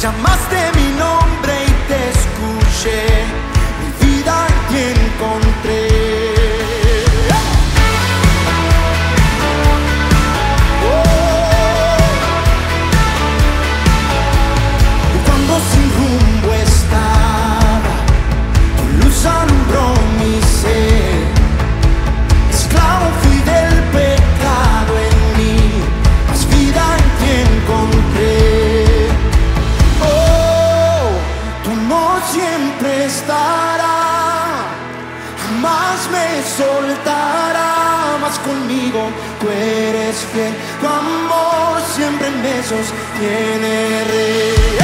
Llamaste mi nombre y te escuché, mi vida en ti encontré. Y cuando sin rumbo estaba, tu luz alumbró mi ser. Esclavo fui del pecado en mí, mas vida en ti encontré. Siempre estará, jamás me soltará, más conmigo tú eres fiel, tu amor siempre me sostiene, Rey.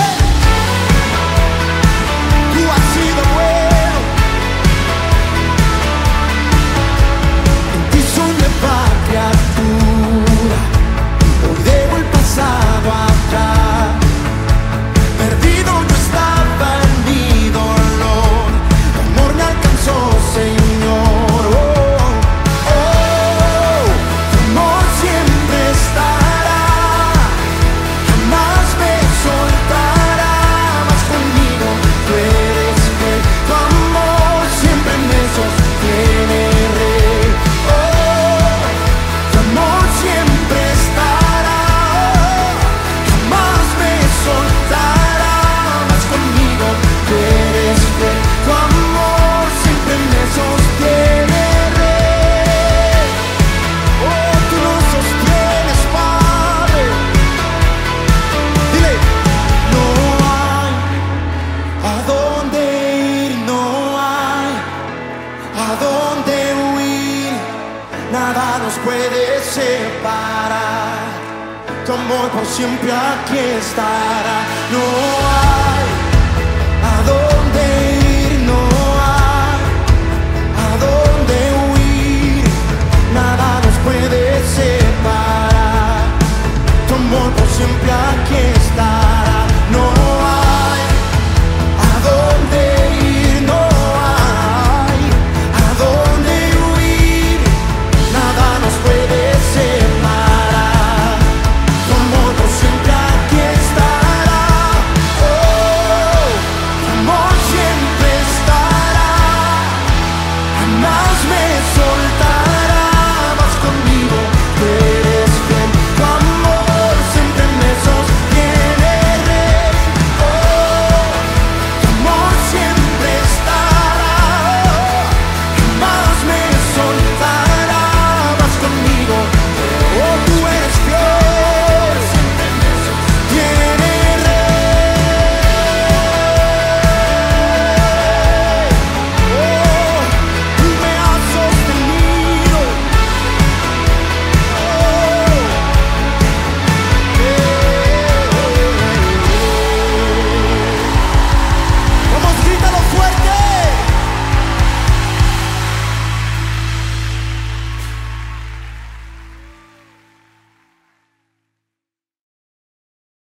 Tú has sido bueno, en ti soy nueva criatura, hoy dejo el pasado atrás. Perdido yo estaba en mi dolor, tu amor me alcanzó, Señor. Tu amor siempre estará, jamás me soltará, más conmigo tú eres fiel, tu amor siempre me sostiene, Rey. Tu amor siempre estará, jamás me soltará, conmigo, tú eres fiel, tu amor siempre me sostiene, Rey. Oh, tú nos sostienes, Padre. Dile, no hay a dónde ir, no hay a dónde huir, nada nos puede separar, tu amor por siempre aquí estará.